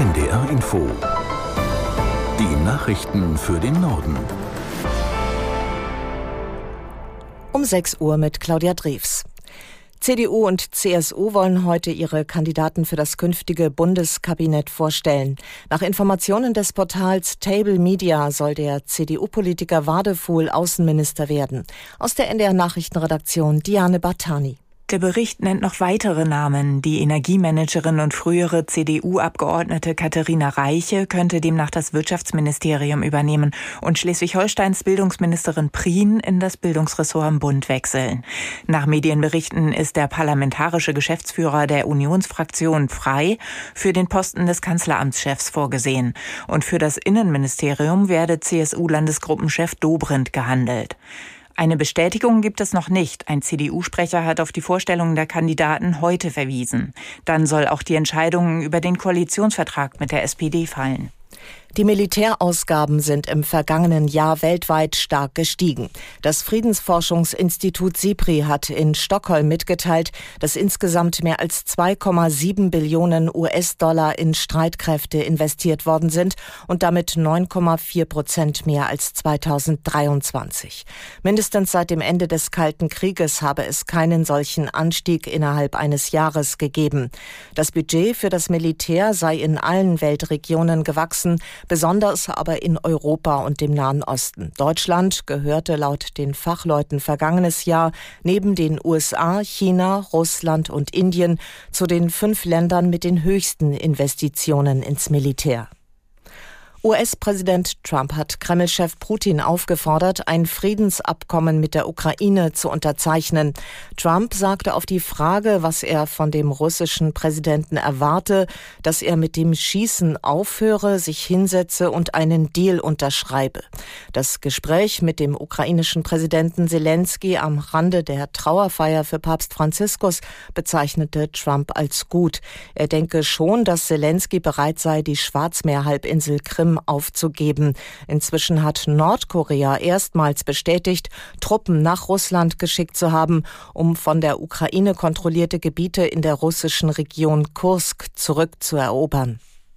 NDR Info. Die Nachrichten für den Norden. Um 6 Uhr mit Claudia Drews. CDU und CSU wollen heute ihre Kandidaten für das künftige Bundeskabinett vorstellen. Nach Informationen des Portals Table Media soll der CDU-Politiker Wadefuhl Außenminister werden. Aus der NDR Nachrichtenredaktion Diane Bartani. Der Bericht nennt noch weitere Namen. Die Energiemanagerin und frühere CDU-Abgeordnete Katharina Reiche könnte demnach das Wirtschaftsministerium übernehmen und Schleswig-Holsteins Bildungsministerin Prien in das Bildungsressort im Bund wechseln. Nach Medienberichten ist der parlamentarische Geschäftsführer der Unionsfraktion Frei für den Posten des Kanzleramtschefs vorgesehen. Und für das Innenministerium werde CSU-Landesgruppenchef Dobrindt gehandelt. Eine Bestätigung gibt es noch nicht. Ein CDU-Sprecher hat auf die Vorstellungen der Kandidaten heute verwiesen. Dann soll auch die Entscheidung über den Koalitionsvertrag mit der SPD fallen. Die Militärausgaben sind im vergangenen Jahr weltweit stark gestiegen. Das Friedensforschungsinstitut SIPRI hat in Stockholm mitgeteilt, dass insgesamt mehr als 2,7 Billionen US-Dollar in Streitkräfte investiert worden sind und damit 9,4% mehr als 2023. Mindestens seit dem Ende des Kalten Krieges habe es keinen solchen Anstieg innerhalb eines Jahres gegeben. Das Budget für das Militär sei in allen Weltregionen gewachsen, besonders aber in Europa und dem Nahen Osten. Deutschland gehörte laut den Fachleuten vergangenes Jahr neben den USA, China, Russland und Indien zu den 5 Ländern mit den höchsten Investitionen ins Militär. US-Präsident Trump hat Kreml-Chef Putin aufgefordert, ein Friedensabkommen mit der Ukraine zu unterzeichnen. Trump sagte auf die Frage, was er von dem russischen Präsidenten erwarte, dass er mit dem Schießen aufhöre, sich hinsetze und einen Deal unterschreibe. Das Gespräch mit dem ukrainischen Präsidenten Zelensky am Rande der Trauerfeier für Papst Franziskus bezeichnete Trump als gut. Er denke schon, dass Zelensky bereit sei, die Schwarzmeerhalbinsel Krim aufzugeben. Inzwischen hat Nordkorea erstmals bestätigt, Truppen nach Russland geschickt zu haben, um von der Ukraine kontrollierte Gebiete in der russischen Region Kursk zurückzuerobern.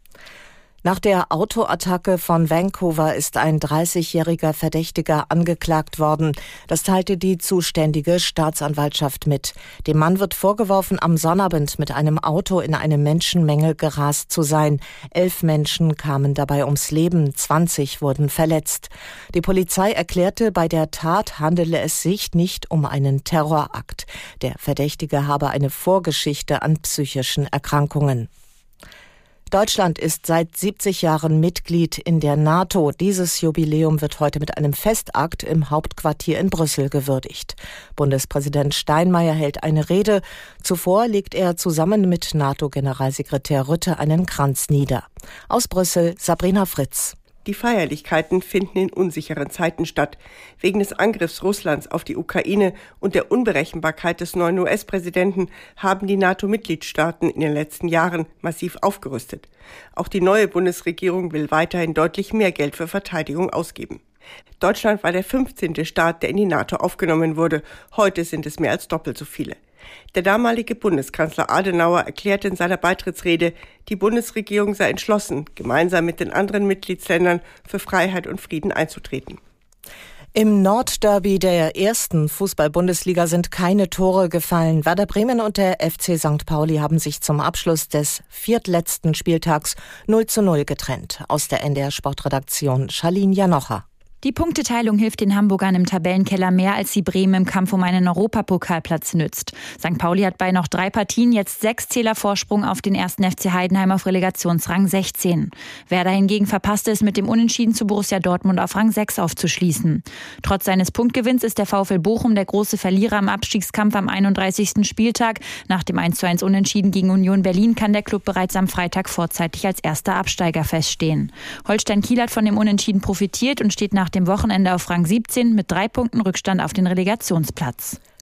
Nach der Autoattacke von Vancouver ist ein 30-jähriger Verdächtiger angeklagt worden. Das teilte die zuständige Staatsanwaltschaft mit. Dem Mann wird vorgeworfen, am Sonnabend mit einem Auto in eine Menschenmenge gerast zu sein. 11 Menschen kamen dabei ums Leben, 20 wurden verletzt. Die Polizei erklärte, bei der Tat handele es sich nicht um einen Terrorakt. Der Verdächtige habe eine Vorgeschichte an psychischen Erkrankungen. Deutschland ist seit 70 Jahren Mitglied in der NATO. Dieses Jubiläum wird heute mit einem Festakt im Hauptquartier in Brüssel gewürdigt. Bundespräsident Steinmeier hält eine Rede. Zuvor legt er zusammen mit NATO-Generalsekretär Rutte einen Kranz nieder. Aus Brüssel Sabrina Fritz. Die Feierlichkeiten finden in unsicheren Zeiten statt. Wegen des Angriffs Russlands auf die Ukraine und der Unberechenbarkeit des neuen US-Präsidenten haben die NATO-Mitgliedstaaten in den letzten Jahren massiv aufgerüstet. Auch die neue Bundesregierung will weiterhin deutlich mehr Geld für Verteidigung ausgeben. Deutschland war der 15. Staat, der in die NATO aufgenommen wurde. Heute sind es mehr als doppelt so viele. Der damalige Bundeskanzler Adenauer erklärte in seiner Beitrittsrede, die Bundesregierung sei entschlossen, gemeinsam mit den anderen Mitgliedsländern für Freiheit und Frieden einzutreten. Im Nordderby der ersten Fußball-Bundesliga sind keine Tore gefallen. Werder Bremen und der FC St. Pauli haben sich zum Abschluss des viertletzten Spieltags 0:0 getrennt. Aus der NDR Sportredaktion Charlene Janocher. Die Punkteteilung hilft den Hamburgern im Tabellenkeller mehr, als sie Bremen im Kampf um einen Europapokalplatz nützt. St. Pauli hat bei noch 3 Partien jetzt 6 Zähler Vorsprung auf den 1. FC Heidenheim auf Relegationsrang 16. Werder hingegen verpasste es mit dem Unentschieden zu Borussia Dortmund auf Rang 6 aufzuschließen. Trotz seines Punktgewinns ist der VfL Bochum der große Verlierer im Abstiegskampf am 31. Spieltag. Nach dem 1:1 Unentschieden gegen Union Berlin kann der Klub bereits am Freitag vorzeitig als erster Absteiger feststehen. Holstein Kiel hat von dem Unentschieden profitiert und steht nach dem Wochenende auf Rang 17 mit 3 Punkten Rückstand auf den Relegationsplatz.